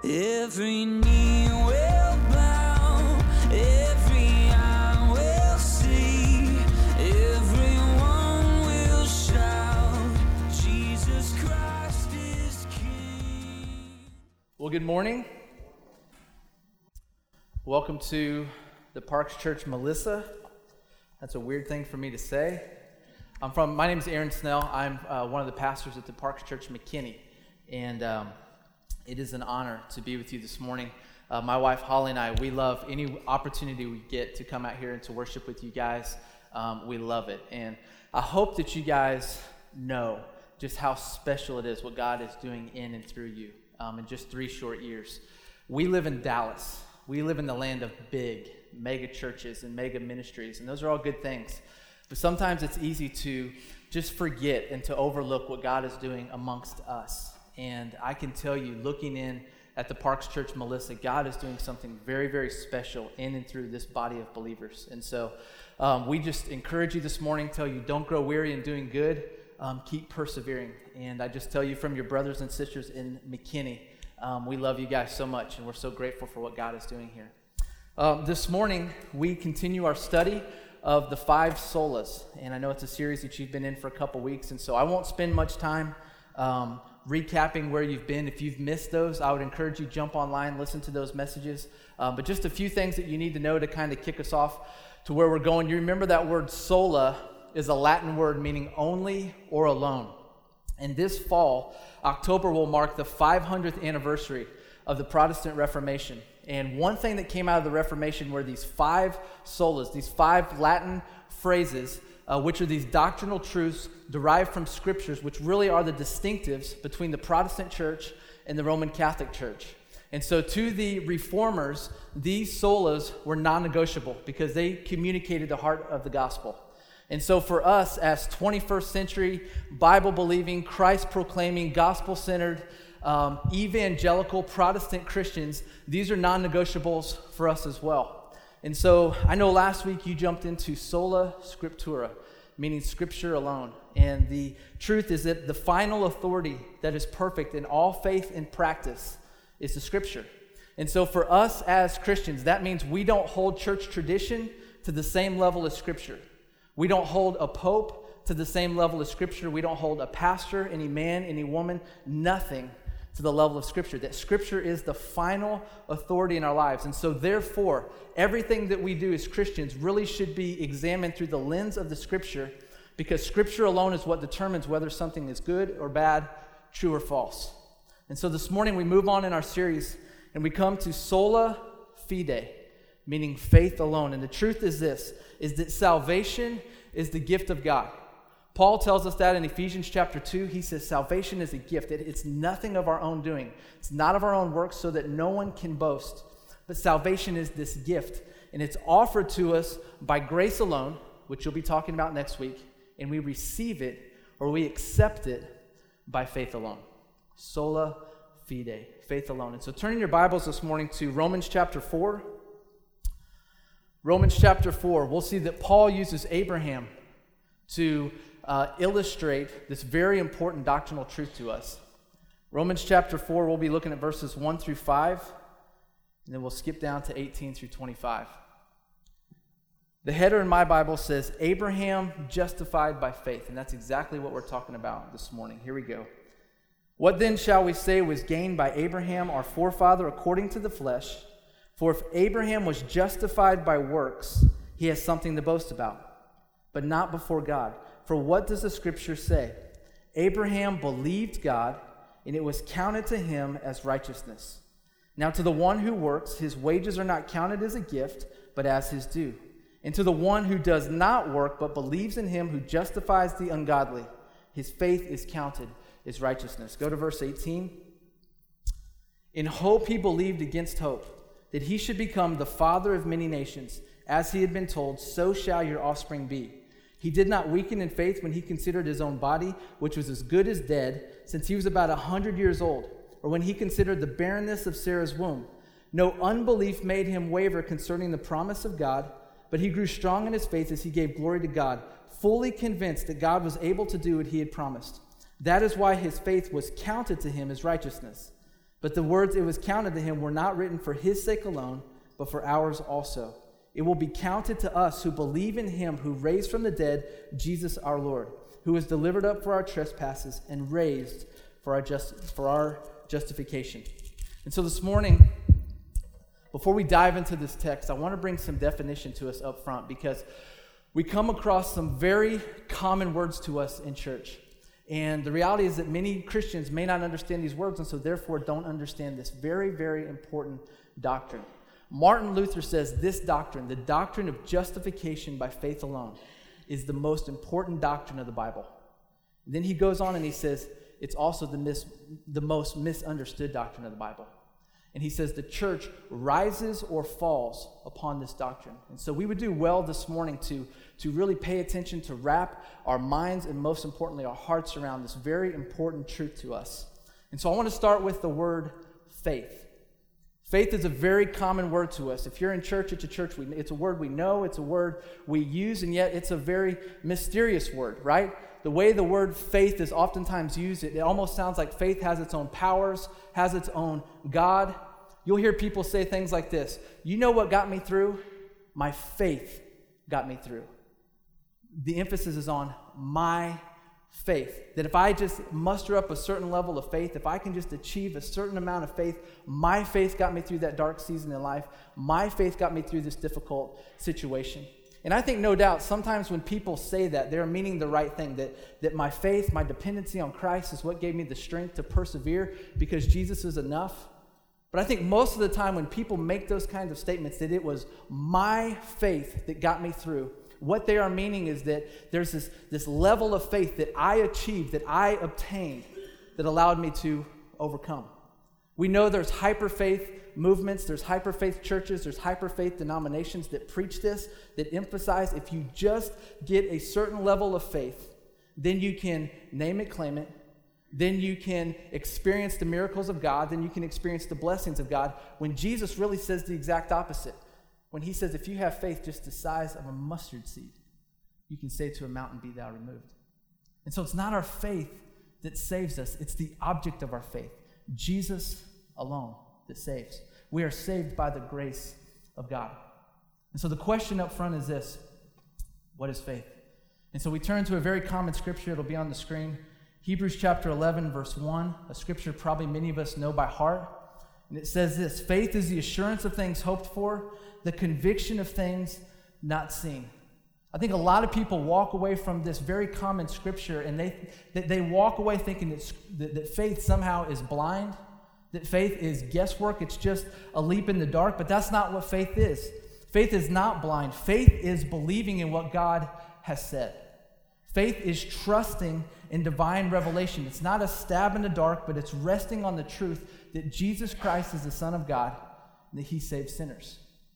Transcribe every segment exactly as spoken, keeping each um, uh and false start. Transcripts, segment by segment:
Every knee will bow, every eye will see, everyone will shout, Jesus Christ is King. Well, good morning. Welcome to the Parks Church Melissa. That's a weird thing for me to say. I'm from. My name is Aaron Snell. I'm uh, one of the pastors at the Parks Church McKinney, and um, it is an honor to be with you this morning. Uh, my wife Holly and I, we love any opportunity we get to come out here and to worship with you guys. Um, we love it, and I hope that you guys know just how special it is what God is doing in and through you um, in just three short years. We live in Dallas. We live in the land of big, mega churches and mega ministries, and those are all good things. But sometimes it's easy to just forget and to overlook what God is doing amongst us. And I can tell you, looking in at the Parks Church Melissa, God is doing something very, very special in and through this body of believers. And so um, we just encourage you this morning, tell you don't grow weary in doing good, um, keep persevering. And I just tell you from your brothers and sisters in McKinney, Um, we love you guys so much, and we're so grateful for what God is doing here. Um, this morning, we continue our study of the five solas, and I know it's a series that you've been in for a couple weeks, and so I won't spend much time um, recapping where you've been. If you've missed those, I would encourage you to jump online, listen to those messages, um, but just a few things that you need to know to kind of kick us off to where we're going. You remember that word sola is a Latin word meaning only or alone. And this fall, October will mark the five hundredth anniversary of the Protestant Reformation. And one thing that came out of the Reformation were these five solas, these five Latin phrases, uh, which are these doctrinal truths derived from scriptures, which really are the distinctives between the Protestant church and the Roman Catholic Church. And so to the reformers, these solas were non-negotiable because they communicated the heart of the gospel. And so for us as twenty-first century, Bible-believing, Christ-proclaiming, gospel-centered, um, evangelical Protestant Christians, these are non-negotiables for us as well. And so I know last week you jumped into sola scriptura, meaning scripture alone. And the truth is that the final authority that is perfect in all faith and practice is the scripture. And so for us as Christians, that means we don't hold church tradition to the same level as scripture. We don't hold a pope to the same level as Scripture. We don't hold a pastor, any man, any woman, nothing to the level of Scripture. That Scripture is the final authority in our lives. And so therefore, everything that we do as Christians really should be examined through the lens of the Scripture, because Scripture alone is what determines whether something is good or bad, true or false. And so this morning we move on in our series, and we come to sola fide, meaning faith alone. And the truth is this, is that salvation is the gift of God. Paul tells us that in Ephesians chapter two. He says salvation is a gift. It, it's nothing of our own doing. It's not of our own works so that no one can boast. But salvation is this gift, and it's offered to us by grace alone, which you'll be talking about next week, and we receive it or we accept it by faith alone. Sola fide, faith alone. And so turn in your Bibles this morning to Romans chapter four. Romans chapter four, we'll see that Paul uses Abraham to uh, illustrate this very important doctrinal truth to us. Romans chapter four, we'll be looking at verses one through five, and then we'll skip down to eighteen through twenty-five. The header in my Bible says, Abraham justified by faith, and that's exactly what we're talking about this morning. Here we go. What then shall we say was gained by Abraham, our forefather, according to the flesh? For if Abraham was justified by works, he has something to boast about, but not before God. For what does the Scripture say? Abraham believed God, and it was counted to him as righteousness. Now to the one who works, his wages are not counted as a gift, but as his due. And to the one who does not work, but believes in him who justifies the ungodly, his faith is counted as righteousness. Go to verse eighteen. In hope he believed against hope, that he should become the father of many nations. As he had been told, so shall your offspring be. He did not weaken in faith when he considered his own body, which was as good as dead, since he was about a hundred years old, or when he considered the barrenness of Sarah's womb. No unbelief made him waver concerning the promise of God, but he grew strong in his faith as he gave glory to God, fully convinced that God was able to do what he had promised. That is why his faith was counted to him as righteousness. But the words it was counted to him were not written for his sake alone, but for ours also. It will be counted to us who believe in him who raised from the dead Jesus our Lord, who was delivered up for our trespasses and raised for our just, for our justification. And so this morning, before we dive into this text, I want to bring some definition to us up front, because we come across some very common words to us in church. And the reality is that many Christians may not understand these words, and so therefore don't understand this very, very important doctrine. Martin Luther says this doctrine, the doctrine of justification by faith alone, is the most important doctrine of the Bible. And then he goes on and he says it's also the, mis- the most misunderstood doctrine of the Bible. And he says the church rises or falls upon this doctrine. And so we would do well this morning to, to really pay attention, to wrap our minds and most importantly our hearts around this very important truth to us. And so I want to start with the word faith. Faith is a very common word to us. If you're in church, it's a church we, it's a word we know, it's a word we use, and yet it's a very mysterious word, right? The way the word faith is oftentimes used, it, it almost sounds like faith has its own powers, has its own God. You'll hear people say things like this: you know what got me through? My faith got me through. The emphasis is on my faith. That if I just muster up a certain level of faith, if I can just achieve a certain amount of faith, my faith got me through that dark season in life. My faith got me through this difficult situation. And I think no doubt sometimes when people say that, they're meaning the right thing, that, that my faith, my dependency on Christ is what gave me the strength to persevere because Jesus is enough. But I think most of the time when people make those kinds of statements, that it was my faith that got me through, what they are meaning is that there's this, this level of faith that I achieved, that I obtained, that allowed me to overcome. We know there's hyper-faith movements, there's hyper-faith churches, there's hyper-faith denominations that preach this, that emphasize if you just get a certain level of faith, then you can name it, claim it, then you can experience the miracles of God, then you can experience the blessings of God, when Jesus really says the exact opposite. When he says, if you have faith just the size of a mustard seed, you can say to a mountain, be thou removed. And so it's not our faith that saves us, it's the object of our faith, Jesus alone, that saves. We are saved by the grace of God. And so the question up front is this: what is faith? And so we turn to a very common scripture. It'll be on the screen. Hebrews chapter eleven, verse one, a scripture probably many of us know by heart. And it says this: faith is the assurance of things hoped for, the conviction of things not seen. I think a lot of people walk away from this very common scripture and they they walk away thinking that, that, that faith somehow is blind, that faith is guesswork, it's just a leap in the dark, but that's not what faith is. Faith is not blind. Faith is believing in what God has said. Faith is trusting in divine revelation. It's not a stab in the dark, but it's resting on the truth that Jesus Christ is the Son of God and that he saves sinners.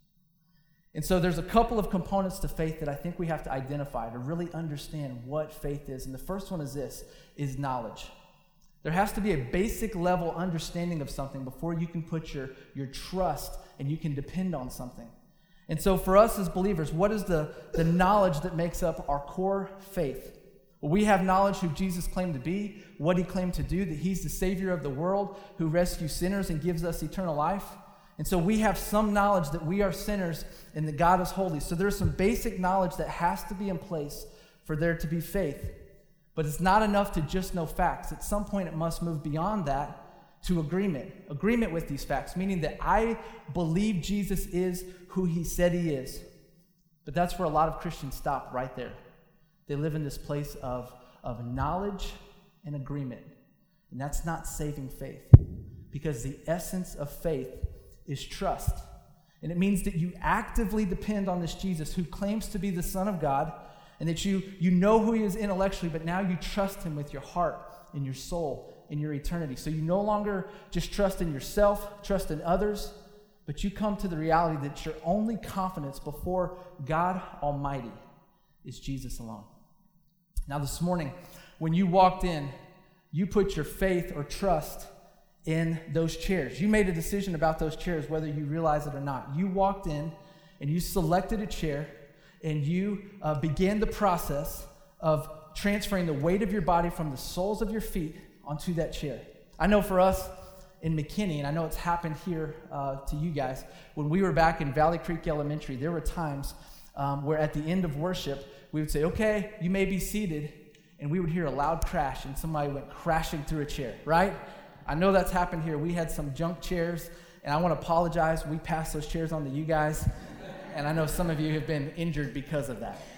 And so there's a couple of components to faith that I think we have to identify to really understand what faith is. And the first one is this, is knowledge. There has to be a basic level understanding of something before you can put your, your trust and you can depend on something. And so for us as believers, what is the, the knowledge that makes up our core faith? Well, we have knowledge who Jesus claimed to be, what he claimed to do, that he's the Savior of the world who rescues sinners and gives us eternal life. And so we have some knowledge that we are sinners and that God is holy. So there's some basic knowledge that has to be in place for there to be faith. But it's not enough to just know facts. At some point, it must move beyond that to agreement. Agreement with these facts, meaning that I believe Jesus is who he said he is. But that's where a lot of Christians stop right there. They live in this place of, of knowledge and agreement. And that's not saving faith. Because the essence of faith is trust. And it means that you actively depend on this Jesus who claims to be the Son of God, and that you, you know who he is intellectually, but now you trust him with your heart and your soul and your eternity. So you no longer just trust in yourself, trust in others, but you come to the reality that your only confidence before God Almighty is Jesus alone. Now this morning, when you walked in, you put your faith or trust in those chairs. You made a decision about those chairs, whether you realize it or not. You walked in and you selected a chair and you uh, began the process of transferring the weight of your body from the soles of your feet onto that chair. I know for us, in McKinney, and I know it's happened here uh, to you guys, when we were back in Valley Creek Elementary, there were times um, where at the end of worship, we would say, okay, you may be seated, and we would hear a loud crash, and somebody went crashing through a chair, right? I know that's happened here. We had some junk chairs, and I want to apologize. We passed those chairs on to you guys, and I know some of you have been injured because of that.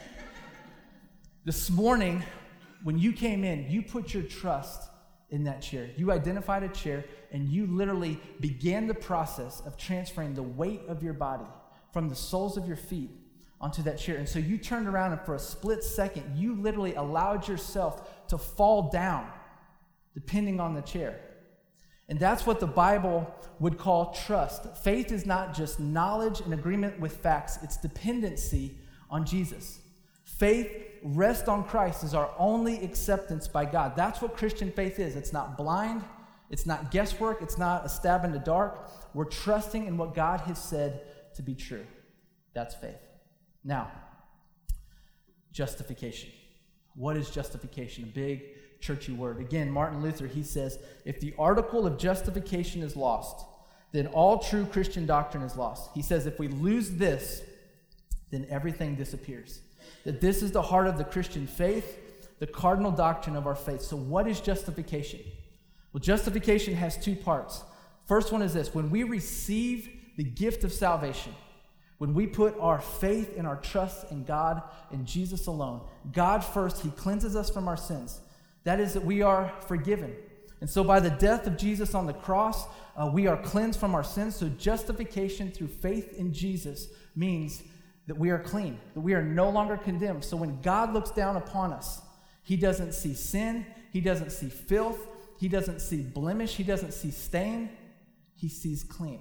This morning, when you came in, you put your trust in that chair. You identified a chair, and you literally began the process of transferring the weight of your body from the soles of your feet onto that chair. And so you turned around, and for a split second, you literally allowed yourself to fall down, depending on the chair. And that's what the Bible would call trust. Faith is not just knowledge and agreement with facts, it's dependency on Jesus. Faith, rest on Christ, is our only acceptance by God. That's what Christian faith is. It's not blind, it's not guesswork, it's not a stab in the dark. We're trusting in what God has said to be true. That's faith. Now, justification. What is justification? A big churchy word. Again, Martin Luther, he says, if the article of justification is lost, then all true Christian doctrine is lost. He says, if we lose this, then everything disappears. That this is the heart of the Christian faith, the cardinal doctrine of our faith. So what is justification? Well, justification has two parts. First one is this: when we receive the gift of salvation, when we put our faith and our trust in God and Jesus alone, God first, he cleanses us from our sins. That is that we are forgiven. And so by the death of Jesus on the cross, uh, we are cleansed from our sins. So justification through faith in Jesus means that we are clean, that we are no longer condemned. So when God looks down upon us, he doesn't see sin, he doesn't see filth, he doesn't see blemish, he doesn't see stain, he sees clean.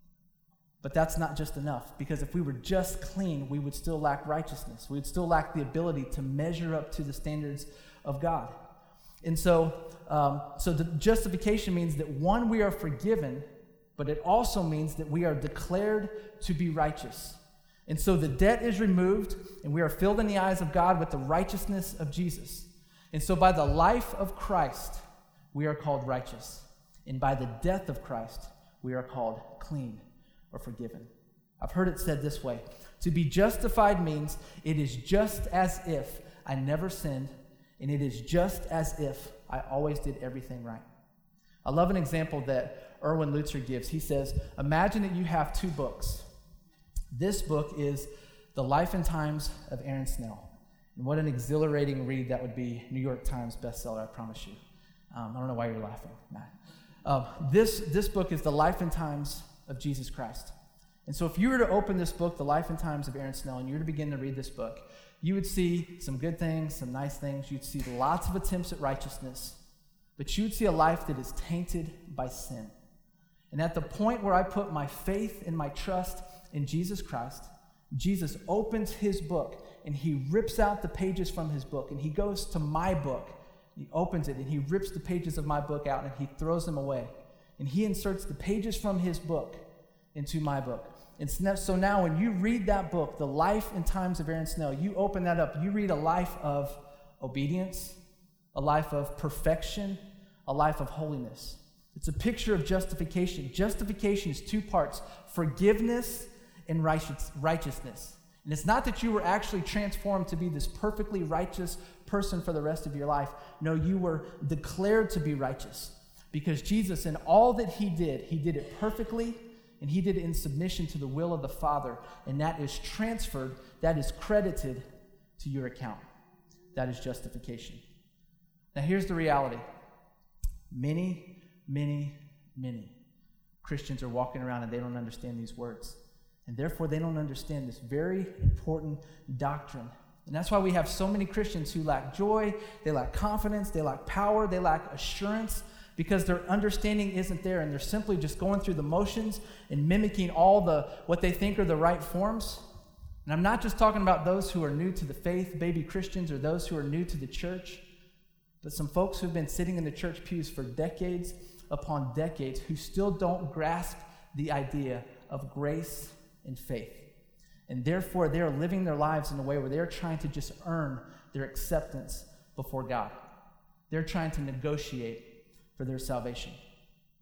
But that's not just enough, because if we were just clean, we would still lack righteousness. We would still lack the ability to measure up to the standards of God. And so, um, so the justification means that, one, we are forgiven, but it also means that we are declared to be righteous. And so the debt is removed, and we are filled in the eyes of God with the righteousness of Jesus. And so by the life of Christ, we are called righteous. And by the death of Christ, we are called clean or forgiven. I've heard it said this way: to be justified means it is just as if I never sinned, and it is just as if I always did everything right. I love an example that Erwin Lutzer gives. He says, imagine that you have two books. This book is The Life and Times of Aaron Snell. And what an exhilarating read that would be. New York Times bestseller, I promise you. Um, I don't know why you're laughing, Matt. Uh, this, this book is The Life and Times of Jesus Christ. And so if you were to open this book, The Life and Times of Aaron Snell, and you were to begin to read this book, you would see some good things, some nice things. You'd see lots of attempts at righteousness, but you would see a life that is tainted by sin. And at the point where I put my faith and my trust in Jesus Christ, Jesus opens his book, and he rips out the pages from his book, and he goes to my book. He opens it, and he rips the pages of my book out, and he throws them away. And he inserts the pages from his book into my book. And so now when you read that book, The Life and Times of Aaron Snell, you open that up, you read a life of obedience, a life of perfection, a life of holiness. It's a picture of justification. Justification is two parts: forgiveness and righteousness. And it's not that you were actually transformed to be this perfectly righteous person for the rest of your life. No, you were declared to be righteous. Because Jesus, in all that he did, he did it perfectly, and he did it in submission to the will of the Father. And that is transferred, that is credited to your account. That is justification. Now here's the reality. Many, many, many Christians are walking around and they don't understand these words. And therefore they don't understand this very important doctrine. And that's why we have so many Christians who lack joy, they lack confidence, they lack power, they lack assurance, because their understanding isn't there, and they're simply just going through the motions and mimicking all the what they think are the right forms. And I'm not just talking about those who are new to the faith, baby Christians, or those who are new to the church, but some folks who've been sitting in the church pews for decades upon decades who still don't grasp the idea of grace and faith. And therefore, they're living their lives in a way where they're trying to just earn their acceptance before God. They're trying to negotiate for their salvation.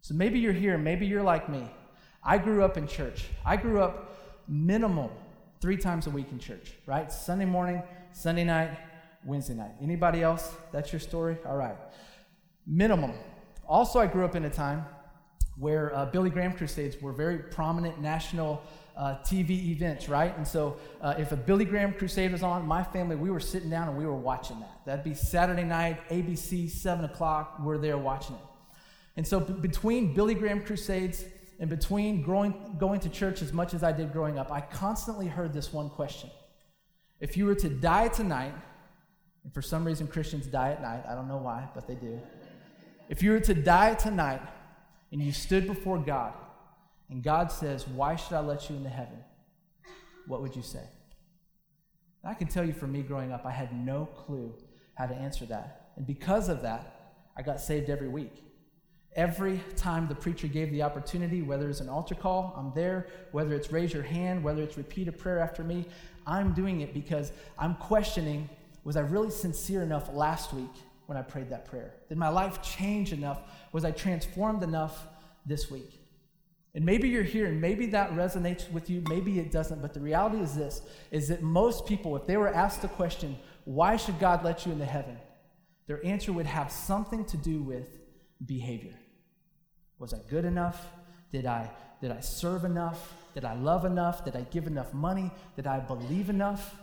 So maybe you're here, maybe you're like me. I grew up in church. I grew up minimum three times a week in church, right? Sunday morning, Sunday night, Wednesday night. Anybody else? That's your story? All right. Minimum. Also, I grew up in a time where uh, Billy Graham crusades were very prominent national uh, T V events, right? And so uh, if a Billy Graham crusade was on, my family, we were sitting down and we were watching that. That'd be Saturday night, A B C, seven o'clock, we're there watching it. And so b- between Billy Graham crusades and between growing, going to church as much as I did growing up, I constantly heard this one question. If you were to die tonight, and for some reason Christians die at night, I don't know why, but they do. If you were to die tonight and you stood before God and God says, why should I let you into heaven? What would you say? And I can tell you for me growing up, I had no clue how to answer that. And because of that, I got saved every week. Every time the preacher gave the opportunity, whether it's an altar call, I'm there. Whether it's raise your hand, whether it's repeat a prayer after me, I'm doing it because I'm questioning, was I really sincere enough last week when I prayed that prayer? Did my life change enough? Was I transformed enough this week? And maybe you're here and maybe that resonates with you, maybe it doesn't, but the reality is this, is that most people, if they were asked the question, why should God let you into heaven? Their answer would have something to do with behavior. Was I good enough? Did I, did I serve enough? Did I love enough? Did I give enough money? Did I believe enough?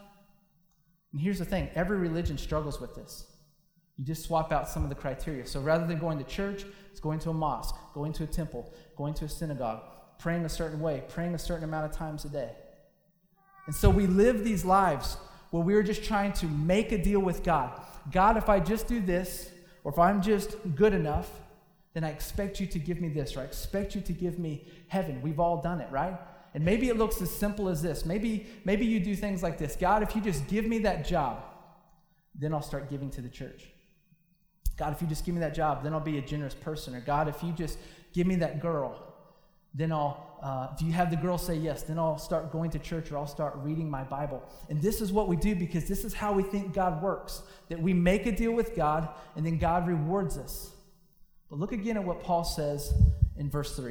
And here's the thing, every religion struggles with this. You just swap out some of the criteria. So rather than going to church, it's going to a mosque, going to a temple, going to a synagogue, praying a certain way, praying a certain amount of times a day. And so we live these lives where we're just trying to make a deal with God. God, if I just do this, or if I'm just good enough, then I expect you to give me this, or I expect you to give me heaven. We've all done it, right? And maybe it looks as simple as this. Maybe, maybe you do things like this. God, if you just give me that job, then I'll start giving to the church. God, if you just give me that job, then I'll be a generous person. Or God, if you just give me that girl, then I'll, uh, if you have the girl say yes, then I'll start going to church or I'll start reading my Bible. And this is what we do because this is how we think God works, that we make a deal with God and then God rewards us. But look again at what Paul says in verse three.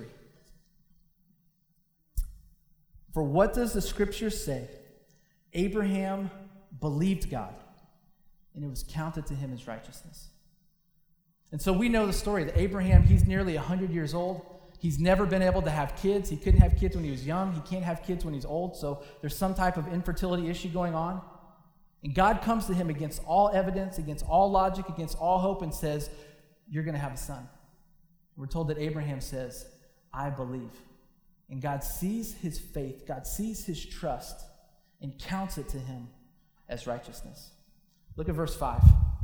For what does the scripture say? Abraham believed God, and it was counted to him as righteousness. And so we know the story that Abraham, he's nearly one hundred years old. He's never been able to have kids. He couldn't have kids when he was young. He can't have kids when he's old. So there's some type of infertility issue going on. And God comes to him against all evidence, against all logic, against all hope, and says, you're going to have a son. We're told that Abraham says, I believe. And God sees his faith, God sees his trust, and counts it to him as righteousness. Look at verse five.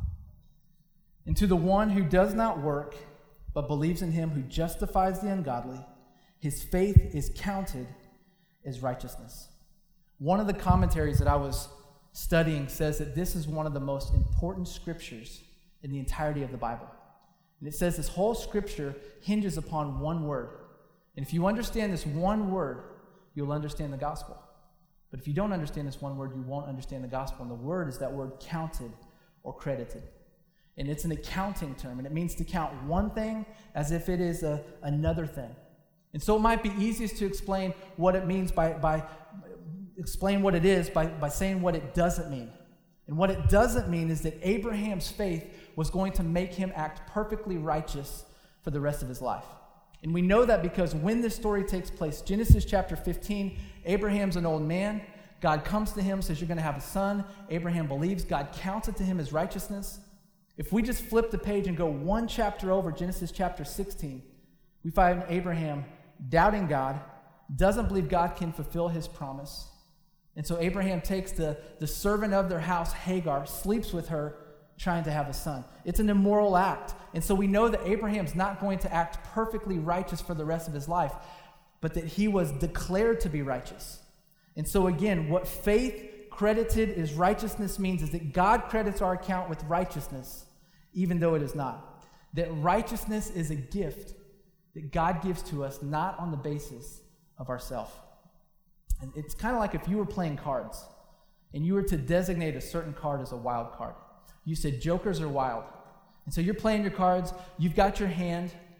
And to the one who does not work, but believes in him who justifies the ungodly, his faith is counted as righteousness. One of the commentaries that I was studying says that this is one of the most important scriptures in the entirety of the Bible. And it says this whole scripture hinges upon one word. And if you understand this one word, you'll understand the gospel. But if you don't understand this one word, you won't understand the gospel. And the word is that word counted or credited. And it's an accounting term, and it means to count one thing as if it is a, another thing. And so it might be easiest to explain what it means by, by explain what it is by, by saying what it doesn't mean. And what it doesn't mean is that Abraham's faith was going to make him act perfectly righteous for the rest of his life. And we know that because when this story takes place, Genesis chapter fifteen, Abraham's an old man. God comes to him, says, you're going to have a son. Abraham believes. God counts it to him as righteousness. If we just flip the page and go one chapter over, Genesis chapter sixteen, we find Abraham doubting God, doesn't believe God can fulfill his promise. And so Abraham takes the, the servant of their house, Hagar, sleeps with her, trying to have a son. It's an immoral act. And so we know that Abraham's not going to act perfectly righteous for the rest of his life, but that he was declared to be righteous. And so again, what faith credited as righteousness means is that God credits our account with righteousness, even though it is not. That righteousness is a gift that God gives to us, not on the basis of ourselves. And it's kind of like if you were playing cards, and you were to designate a certain card as a wild card. You said jokers are wild. And so you're playing your cards, you've got your hand,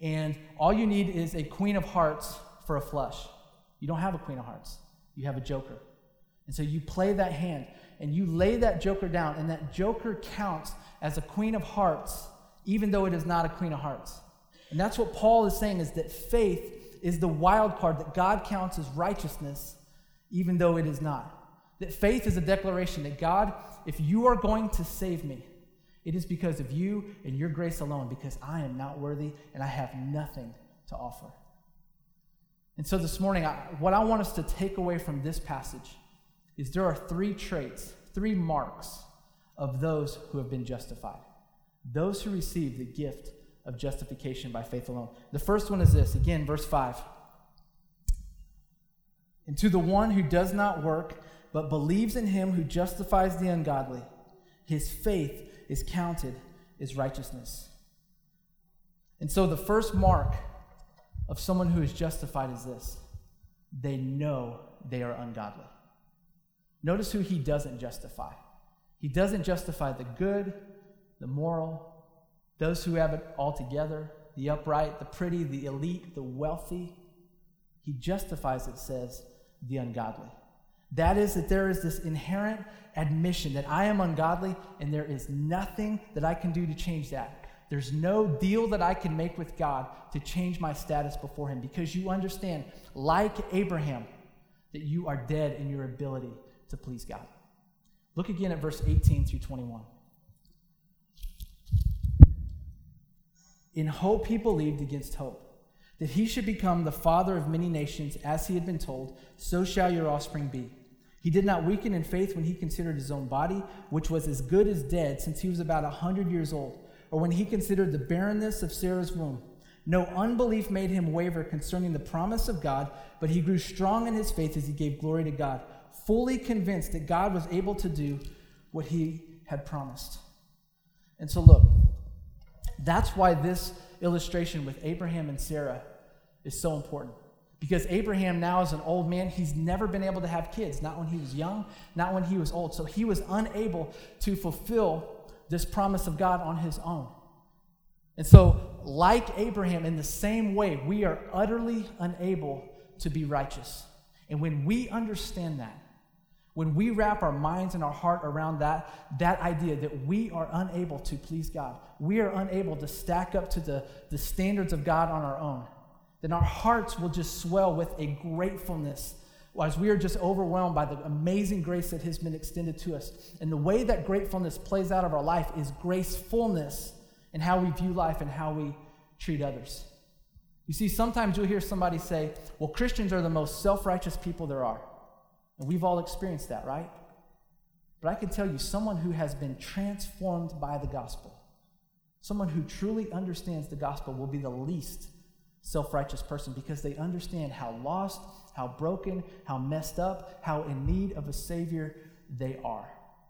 and all you need is a queen of hearts for a flush. You don't have a queen of hearts. You have a joker. And so you play that hand, and you lay that joker down, and that joker counts as a queen of hearts, even though it is not a queen of hearts. And that's what Paul is saying, is that faith is the wild card that God counts as righteousness, even though it is not. That faith is a declaration that, God, if you are going to save me, it is because of you and your grace alone, because I am not worthy and I have nothing to offer. And so this morning, I, what I want us to take away from this passage is there are three traits, three marks of those who have been justified. Those who receive the gift of justification by faith alone. The first one is this, again, verse five. And to the one who does not work, but believes in him who justifies the ungodly, his faith is counted as righteousness. And so the first mark of someone who is justified is this: they know they are ungodly. Notice who he doesn't justify. He doesn't justify the good, the moral, those who have it all together, the upright, the pretty, the elite, the wealthy. He justifies, it says, the ungodly. That is, that there is this inherent admission that I am ungodly and there is nothing that I can do to change that. There's no deal that I can make with God to change my status before him, because you understand, like Abraham, that you are dead in your ability to please God. Look again at verse eighteen through twenty-one. In hope he believed against hope, that he should become the father of many nations, as he had been told, so shall your offspring be. He did not weaken in faith when he considered his own body, which was as good as dead since he was about a hundred years old, or when he considered the barrenness of Sarah's womb. No unbelief made him waver concerning the promise of God, but he grew strong in his faith as he gave glory to God, fully convinced that God was able to do what he had promised. And so look, that's why this illustration with Abraham and Sarah is so important. Because Abraham now is an old man. He's never been able to have kids, not when he was young, not when he was old. So he was unable to fulfill this promise of God on his own. And so, like Abraham, in the same way, we are utterly unable to be righteous. And when we understand that, when we wrap our minds and our heart around that, that idea that we are unable to please God, we are unable to stack up to the, the standards of God on our own, then our hearts will just swell with a gratefulness as we are just overwhelmed by the amazing grace that has been extended to us. And the way that gratefulness plays out of our life is gracefulness in how we view life and how we treat others. You see, sometimes you'll hear somebody say, well, Christians are the most self-righteous people there are. And we've all experienced that, right? But I can tell you, someone who has been transformed by the gospel, someone who truly understands the gospel, will be the least self-righteous person, because they understand how lost, how broken, how messed up, how in need of a Savior they are.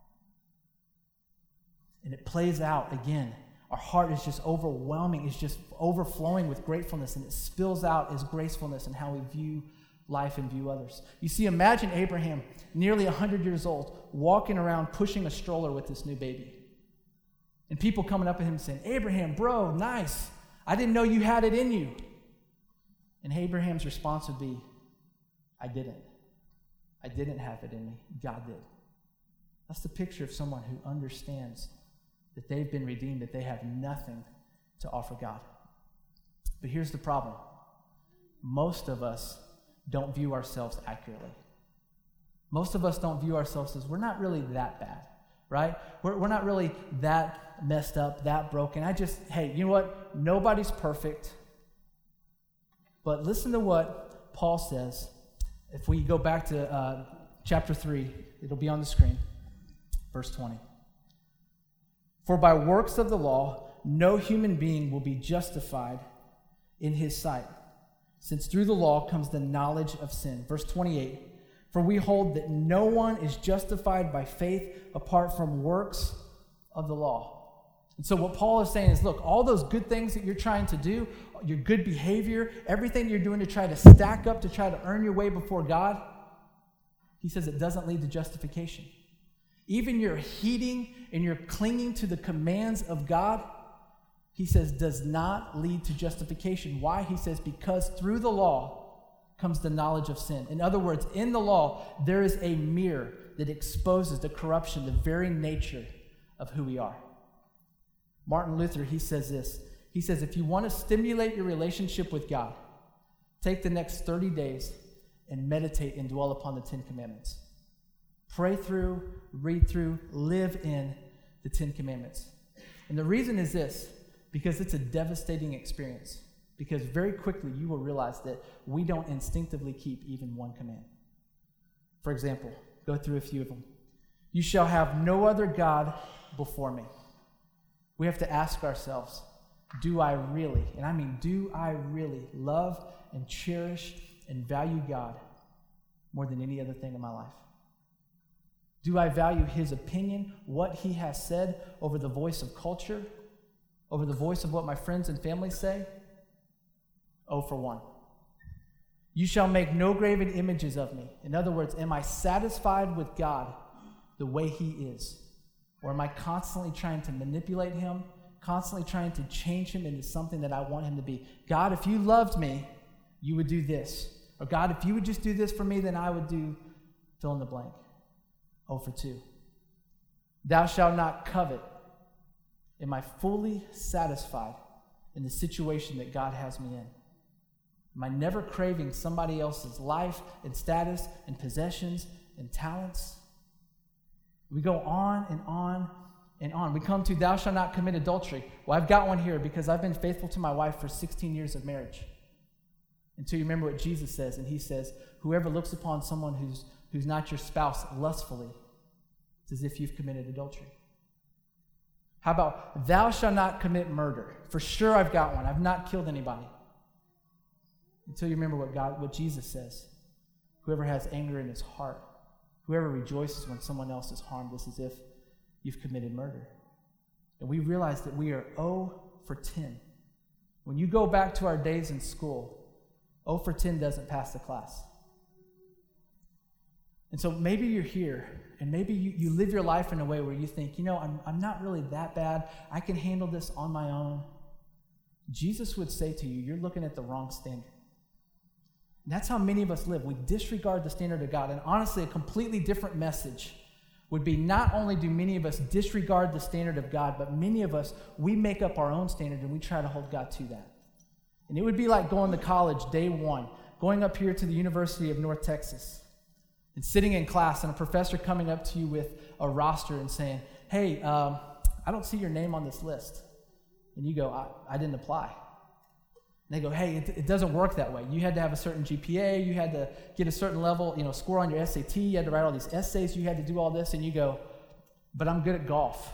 And it plays out again. Our heart is just overwhelming, it's just overflowing with gratefulness, and it spills out as gracefulness in how we view life and view others. You see, imagine Abraham, nearly one hundred years old, walking around pushing a stroller with this new baby. And people coming up at him saying, Abraham, bro, nice. I didn't know you had it in you. And Abraham's response would be, I didn't. I didn't have it in me. God did. That's the picture of someone who understands that they've been redeemed, that they have nothing to offer God. But here's the problem. Most of us don't view ourselves accurately. Most of us don't view ourselves as, we're not really that bad, right? We're, we're not really that messed up, that broken. I just, hey, you know what? Nobody's perfect. But listen to what Paul says. If we go back to uh, chapter three, it'll be on the screen, verse twenty. For by works of the law, no human being will be justified in his sight, since through the law comes the knowledge of sin. Verse twenty-eight, for we hold that no one is justified by faith apart from works of the law. And so what Paul is saying is, look, all those good things that you're trying to do, your good behavior, everything you're doing to try to stack up, to try to earn your way before God, he says it doesn't lead to justification. Even your heeding and your clinging to the commands of God, he says, does not lead to justification. Why? He says, because through the law comes the knowledge of sin. In other words, in the law, there is a mirror that exposes the corruption, the very nature of who we are. Martin Luther, he says this. He says, if you want to stimulate your relationship with God, take the next thirty days and meditate and dwell upon the Ten Commandments. Pray through, read through, live in the Ten Commandments. And the reason is this, because it's a devastating experience. Because very quickly you will realize that we don't instinctively keep even one command. For example, go through a few of them. You shall have no other God before me. We have to ask ourselves, do I really, and I mean do I really love and cherish and value God more than any other thing in my life? Do I value his opinion, what he has said, over the voice of culture, over the voice of what my friends and family say? Oh, for one. You shall make no graven images of me. In other words, am I satisfied with God the way he is? Or am I constantly trying to manipulate him, constantly trying to change him into something that I want him to be? God, if you loved me, you would do this. Or God, if you would just do this for me, then I would do fill in the blank. Oh, for two. Thou shalt not covet. Am I fully satisfied in the situation that God has me in? Am I never craving somebody else's life and status and possessions and talents? We go on and on and on. We come to thou shalt not commit adultery. Well, I've got one here because I've been faithful to my wife for sixteen years of marriage. Until you remember what Jesus says, and he says, whoever looks upon someone who's who's not your spouse lustfully, it's as if you've committed adultery. How about thou shalt not commit murder? For sure I've got one. I've not killed anybody. Until you remember what God, what Jesus says. Whoever has anger in his heart, whoever rejoices when someone else is harmed, it's as if you've committed murder. And we realize that we are zero for ten. When you go back to our days in school, zero for ten doesn't pass the class. And so maybe you're here, and maybe you, you live your life in a way where you think, you know, I'm, I'm not really that bad. I can handle this on my own. Jesus would say to you, you're looking at the wrong standard. And that's how many of us live. We disregard the standard of God. And honestly, a completely different message would be not only do many of us disregard the standard of God, but many of us, we make up our own standard and we try to hold God to that. And it would be like going to college day one, going up here to the University of North Texas, and sitting in class and a professor coming up to you with a roster and saying, hey, um, I don't see your name on this list. And you go, I, I didn't apply. And they go, hey, it, it doesn't work that way. You had to have a certain G P A. You had to get a certain level, you know, score on your S A T. You had to write all these essays. You had to do all this. And you go, but I'm good at golf.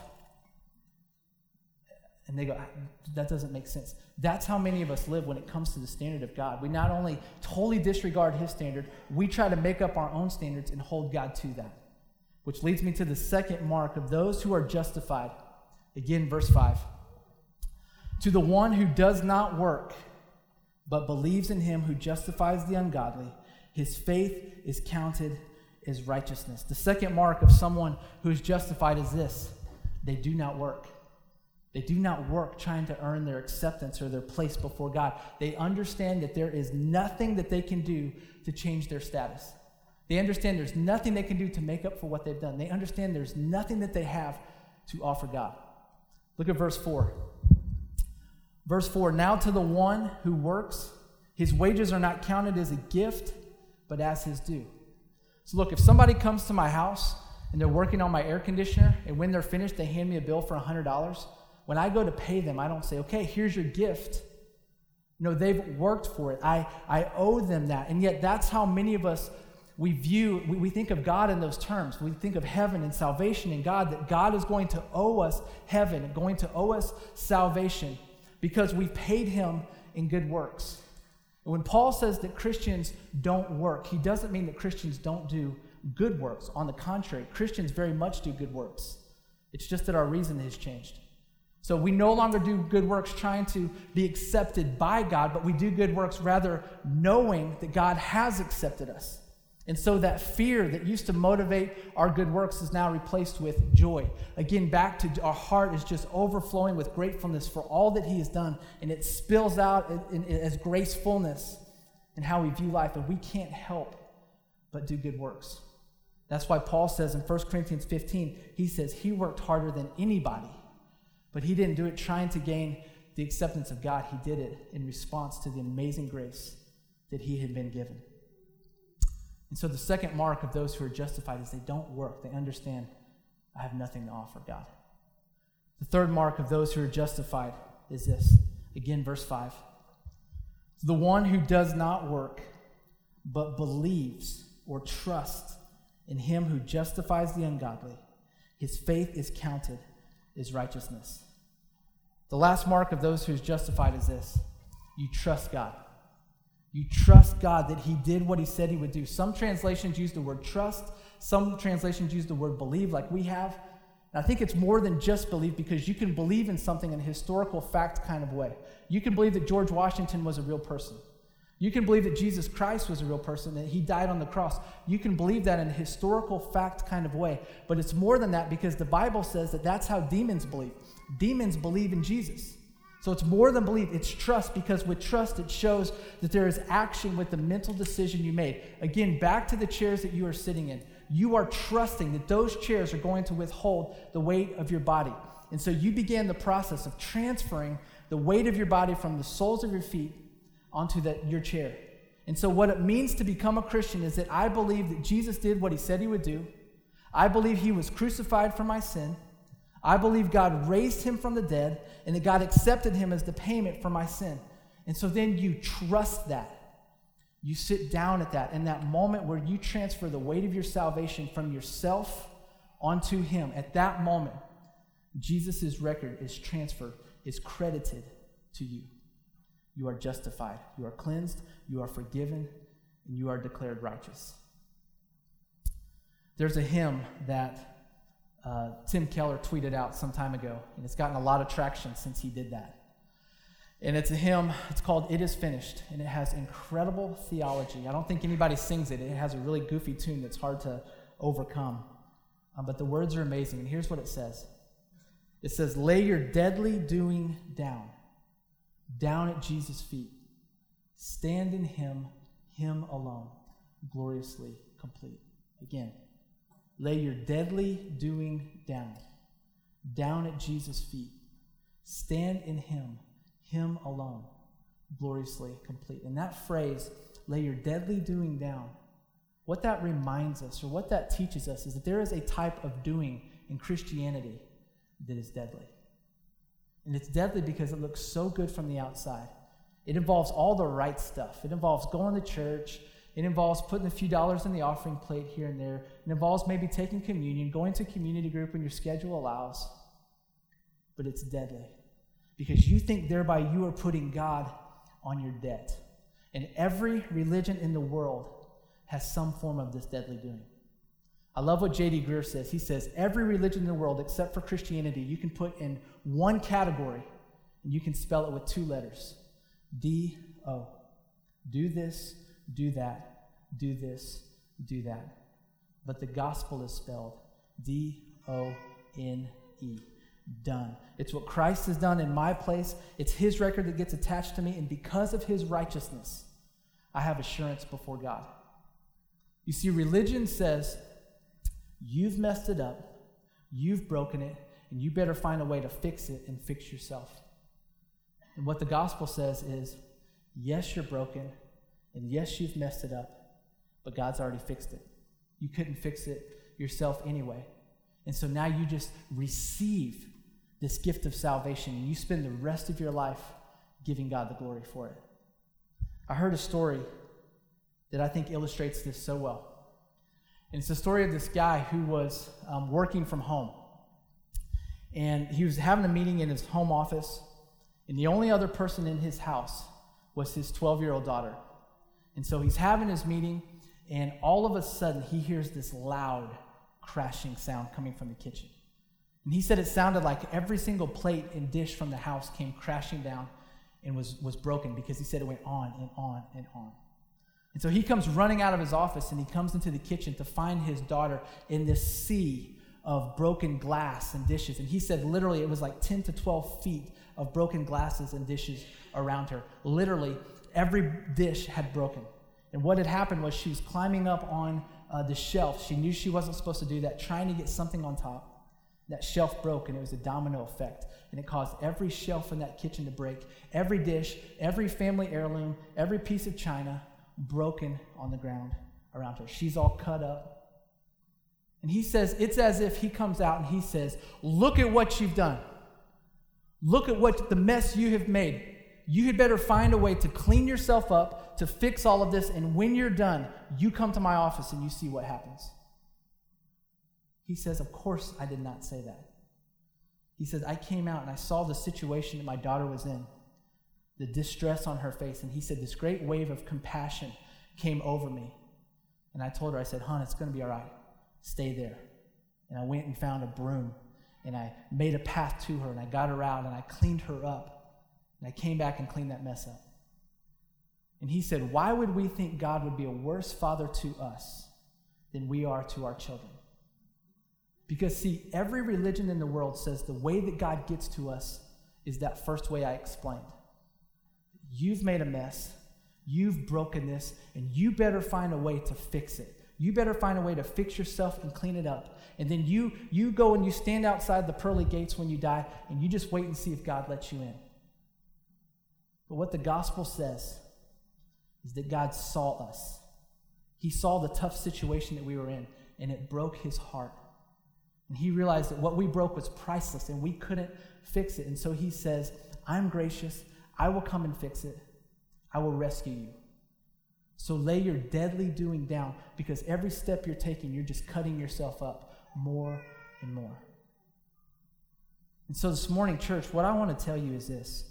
And they go, that doesn't make sense. That's how many of us live when it comes to the standard of God. We not only totally disregard his standard, we try to make up our own standards and hold God to that. Which leads me to the second mark of those who are justified. Again, verse five. To the one who does not work, but believes in him who justifies the ungodly, his faith is counted as righteousness. The second mark of someone who is justified is this: they do not work. They do not work trying to earn their acceptance or their place before God. They understand that there is nothing that they can do to change their status. They understand there's nothing they can do to make up for what they've done. They understand there's nothing that they have to offer God. Look at verse four. Verse four, now to the one who works, his wages are not counted as a gift, but as his due. So look, if somebody comes to my house and they're working on my air conditioner, and when they're finished, they hand me a bill for one hundred dollars, when I go to pay them, I don't say, okay, here's your gift. No, they've worked for it. I, I owe them that. And yet that's how many of us, we view, we, we think of God in those terms. We think of heaven and salvation and God, that God is going to owe us heaven, going to owe us salvation because we've paid him in good works. And when Paul says that Christians don't work, he doesn't mean that Christians don't do good works. On the contrary, Christians very much do good works. It's just that our reason has changed. So we no longer do good works trying to be accepted by God, but we do good works rather knowing that God has accepted us. And so that fear that used to motivate our good works is now replaced with joy. Again, back to our heart is just overflowing with gratefulness for all that he has done, and it spills out in, in, as gracefulness in how we view life, and we can't help but do good works. That's why Paul says in First Corinthians fifteen, he says he worked harder than anybody, but he didn't do it trying to gain the acceptance of God. He did it in response to the amazing grace that he had been given. And so the second mark of those who are justified is they don't work. They understand, I have nothing to offer God. The third mark of those who are justified is this. Again, verse five. The one who does not work, but believes or trusts in him who justifies the ungodly, his faith is counted as righteousness. The last mark of those who are justified is this. You trust God. You trust God that he did what he said he would do. Some translations use the word trust. Some translations use the word believe like we have. And I think it's more than just believe, because you can believe in something in a historical fact kind of way. You can believe that George Washington was a real person. You can believe that Jesus Christ was a real person, that he died on the cross. You can believe that in a historical fact kind of way. But it's more than that, because the Bible says that that's how demons believe. Demons believe in Jesus. So it's more than belief, it's trust, because with trust it shows that there is action with the mental decision you made. Again, back to the chairs that you are sitting in. You are trusting that those chairs are going to withhold the weight of your body. And so you began the process of transferring the weight of your body from the soles of your feet onto that, your chair. And so what it means to become a Christian is that I believe that Jesus did what he said he would do. I believe he was crucified for my sin. I believe God raised him from the dead, and that God accepted him as the payment for my sin. And so then you trust that. You sit down at that, in that moment where you transfer the weight of your salvation from yourself onto him. At that moment, Jesus' record is transferred, is credited to you. You are justified. You are cleansed. You are forgiven, and you are declared righteous. There's a hymn that Uh, Tim Keller tweeted out some time ago, and it's gotten a lot of traction since he did that. And it's a hymn, it's called It Is Finished, and it has incredible theology. I don't think anybody sings it. It has a really goofy tune that's hard to overcome. Um, but the words are amazing, and here's what it says. It says, lay your deadly doing down, down at Jesus' feet. Stand in him, him alone, gloriously complete. Again. Lay your deadly doing down, down at Jesus' feet. Stand in him, him alone, gloriously complete. And that phrase, lay your deadly doing down, what that reminds us, or what that teaches us, is that there is a type of doing in Christianity that is deadly. And it's deadly because it looks so good from the outside. It involves all the right stuff. It involves going to church. It involves putting a few dollars in the offering plate here and there. It involves maybe taking communion, going to a community group when your schedule allows. But it's deadly because you think thereby you are putting God on your debt. And every religion in the world has some form of this deadly doing. I love what J D Greer says. He says, every religion in the world except for Christianity, you can put in one category and you can spell it with two letters. D O. Do this, do that, do this, do that. But the gospel is spelled D O N E. Done. It's what Christ has done in my place. It's his record that gets attached to me, and because of his righteousness, I have assurance before God. You see, religion says, you've messed it up, you've broken it, and you better find a way to fix it and fix yourself. And what the gospel says is, yes, you're broken, and yes, you've messed it up, but God's already fixed it. You couldn't fix it yourself anyway. And so now you just receive this gift of salvation, and you spend the rest of your life giving God the glory for it. I heard a story that I think illustrates this so well. And it's the story of this guy who was um, working from home. And he was having a meeting in his home office, and the only other person in his house was his twelve-year-old daughter. And so he's having his meeting, and all of a sudden he hears this loud crashing sound coming from the kitchen. And he said it sounded like every single plate and dish from the house came crashing down and was, was broken, because he said it went on and on and on. And so he comes running out of his office, and he comes into the kitchen to find his daughter in this sea of broken glass and dishes. And he said literally it was like ten to twelve feet of broken glasses and dishes around her. Literally, every dish had broken. And what had happened was she was climbing up on uh, the shelf. She knew she wasn't supposed to do that, trying to get something on top. That shelf broke, and it was a domino effect. And it caused every shelf in that kitchen to break. Every dish, every family heirloom, every piece of china broken on the ground around her. She's all cut up. And he says, it's as if he comes out and he says, look at what you've done. Look at what the mess you have made. You had better find a way to clean yourself up, to fix all of this, and when you're done, you come to my office and you see what happens. He says, of course I did not say that. He says, I came out and I saw the situation that my daughter was in, the distress on her face, and he said, this great wave of compassion came over me. And I told her, I said, hon, it's going to be all right. Stay there. And I went and found a broom, and I made a path to her, and I got her out, and I cleaned her up. And I came back and cleaned that mess up. And he said, why would we think God would be a worse father to us than we are to our children? Because, see, every religion in the world says the way that God gets to us is that first way I explained. You've made a mess, you've broken this, and you better find a way to fix it. You better find a way to fix yourself and clean it up. And then you, you go and you stand outside the pearly gates when you die, and you just wait and see if God lets you in. But what the gospel says is that God saw us. He saw the tough situation that we were in, and it broke his heart. And he realized that what we broke was priceless, and we couldn't fix it. And so he says, I'm gracious. I will come and fix it. I will rescue you. So lay your deadly doing down, because every step you're taking, you're just cutting yourself up more and more. And so this morning, church, what I want to tell you is this.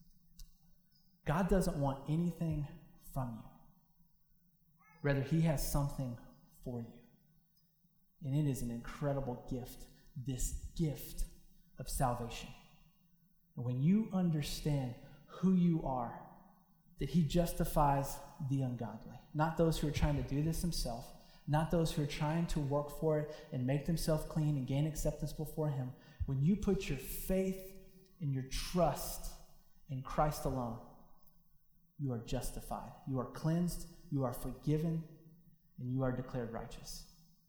God doesn't want anything from you. Rather, he has something for you. And it is an incredible gift, this gift of salvation. And when you understand who you are, that he justifies the ungodly, not those who are trying to do this themselves, not those who are trying to work for it and make themselves clean and gain acceptance before him. When you put your faith and your trust in Christ alone, you are justified. You are cleansed, you are forgiven, and you are declared righteous.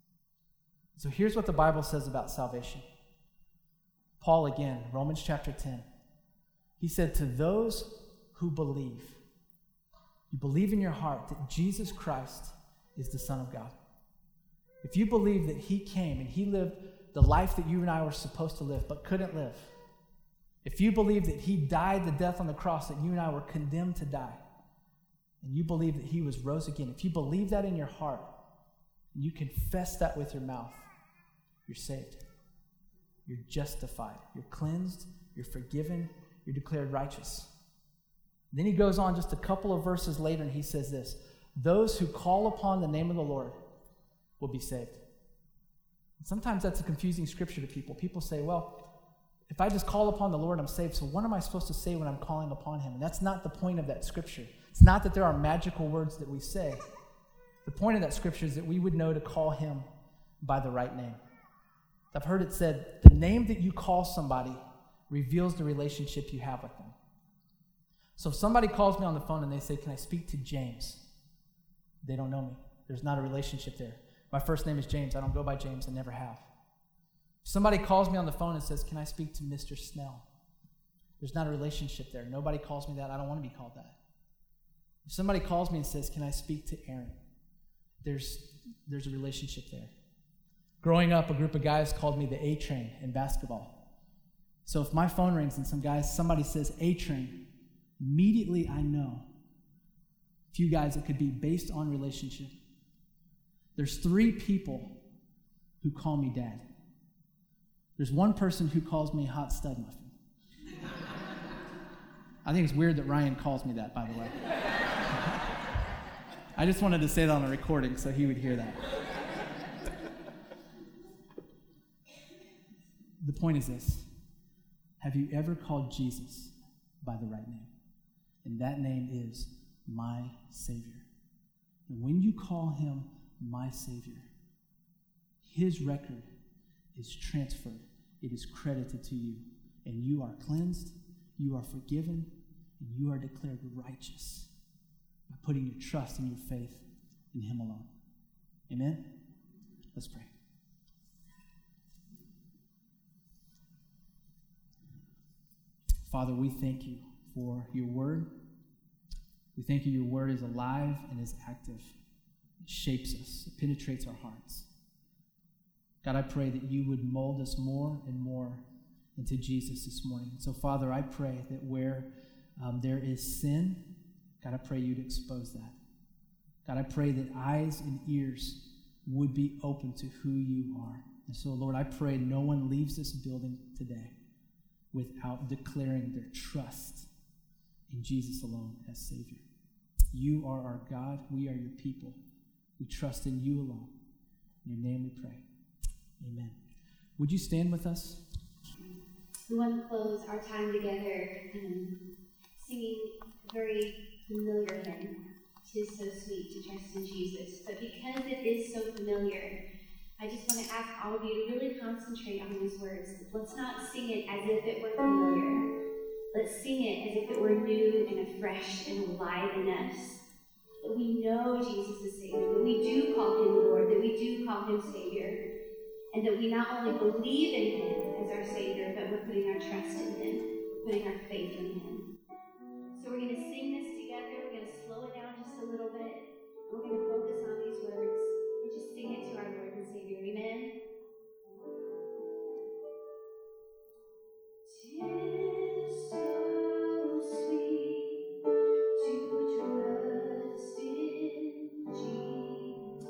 So here's what the Bible says about salvation. Paul again, Romans chapter ten. He said, to those who believe, you believe in your heart that Jesus Christ is the Son of God. If you believe that he came and he lived the life that you and I were supposed to live but couldn't live, if you believe that he died the death on the cross that you and I were condemned to die, and you believe that he was rose again, if you believe that in your heart, and you confess that with your mouth, you're saved. You're justified. You're cleansed. You're forgiven. You're declared righteous. Then he goes on just a couple of verses later, and he says this, those who call upon the name of the Lord will be saved. And sometimes that's a confusing scripture to people. People say, well, if I just call upon the Lord, I'm saved, so what am I supposed to say when I'm calling upon him? And that's not the point of that scripture. It's not that there are magical words that we say. The point of that scripture is that we would know to call him by the right name. I've heard it said, the name that you call somebody reveals the relationship you have with them. So if somebody calls me on the phone and they say, can I speak to James? They don't know me. There's not a relationship there. My first name is James. I don't go by James. I never have. If somebody calls me on the phone and says, can I speak to Mister Snell? There's not a relationship there. Nobody calls me that. I don't want to be called that. If somebody calls me and says, can I speak to Aaron? There's, there's a relationship there. Growing up, a group of guys called me the A-Train in basketball. So if my phone rings and some guys, somebody says A-Train, immediately I know a few guys it could be based on relationship. There's three people who call me dad. There's one person who calls me hot stud muffin. I think it's weird that Ryan calls me that, by the way. I just wanted to say that on a recording so he would hear that. The point is this. Have you ever called Jesus by the right name? And that name is my Savior. And when you call him my Savior, his record is transferred. It is credited to you. And you are cleansed, you are forgiven, and you are declared righteous by putting your trust and your faith in him alone. Amen? Let's pray. Father, we thank you for your word. We thank you your word is alive and is active. It shapes us. It penetrates our hearts. God, I pray that you would mold us more and more into Jesus this morning. So, Father, I pray that where um, there is sin, God, I pray you'd expose that. God, I pray that eyes and ears would be open to who you are. And so, Lord, I pray no one leaves this building today without declaring their trust in Jesus alone as Savior. You are our God. We are your people. We trust in you alone. In your name we pray. Amen. Would you stand with us? We want to close our time together um, singing a very familiar hymn. "'Tis so sweet to trust in Jesus." But because it is so familiar, I just want to ask all of you to really concentrate on these words. Let's not sing it as if it were familiar. Let's sing it as if it were new and fresh and alive in us. That we know Jesus is Savior, that we do call him Lord, that we do call him Savior, and that we not only believe in him as our Savior, but we're putting our trust in him, we're putting our faith in him. So we're going to sing this together. We're going to slow it down just a little bit, and we're going to focus on these words and just sing it to our Lord and Savior. Amen? "'Tis so sweet to trust in Jesus,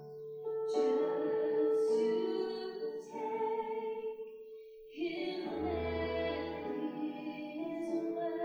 just to take him at his word.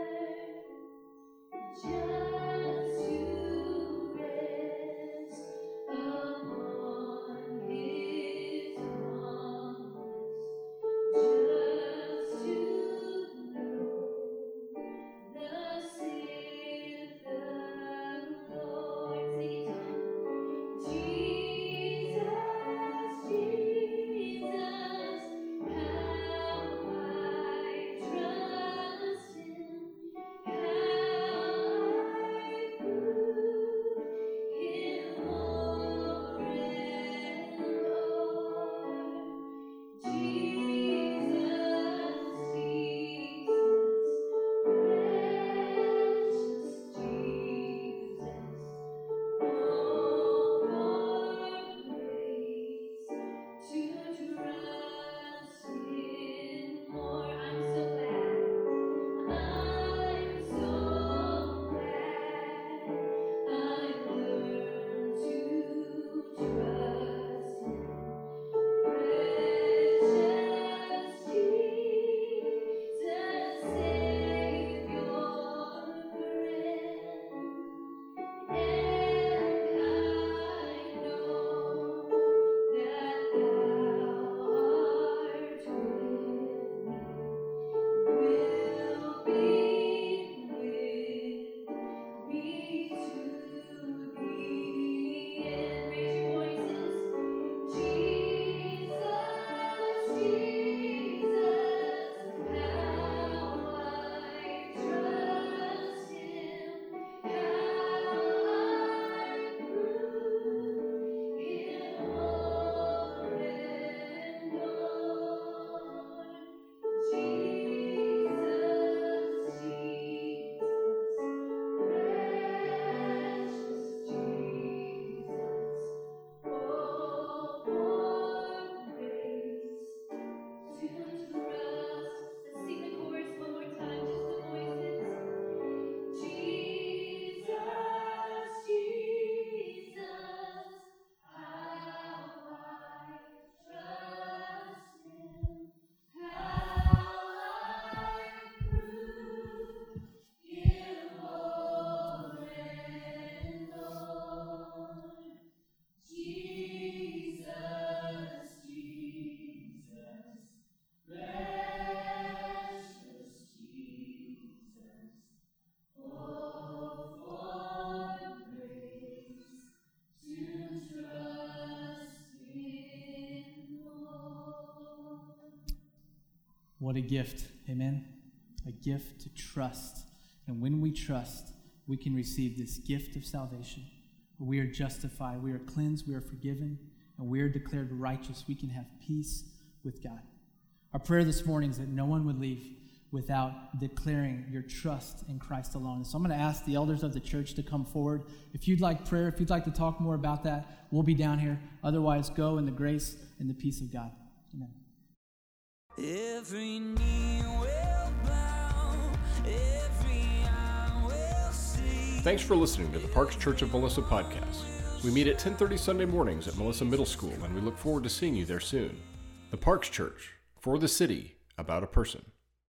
What a gift, amen? A gift to trust. And when we trust, we can receive this gift of salvation. We are justified, we are cleansed, we are forgiven, and we are declared righteous. We can have peace with God. Our prayer this morning is that no one would leave without declaring your trust in Christ alone. So I'm going to ask the elders of the church to come forward. If you'd like prayer, if you'd like to talk more about that, we'll be down here. Otherwise, go in the grace and the peace of God. Amen. Every knee will bow, every eye will see. Thanks for listening to the Parks Church of Melissa podcast. We meet at ten thirty Sunday mornings at Melissa Middle School, and we look forward to seeing you there soon. The Parks Church, for the city, about a person.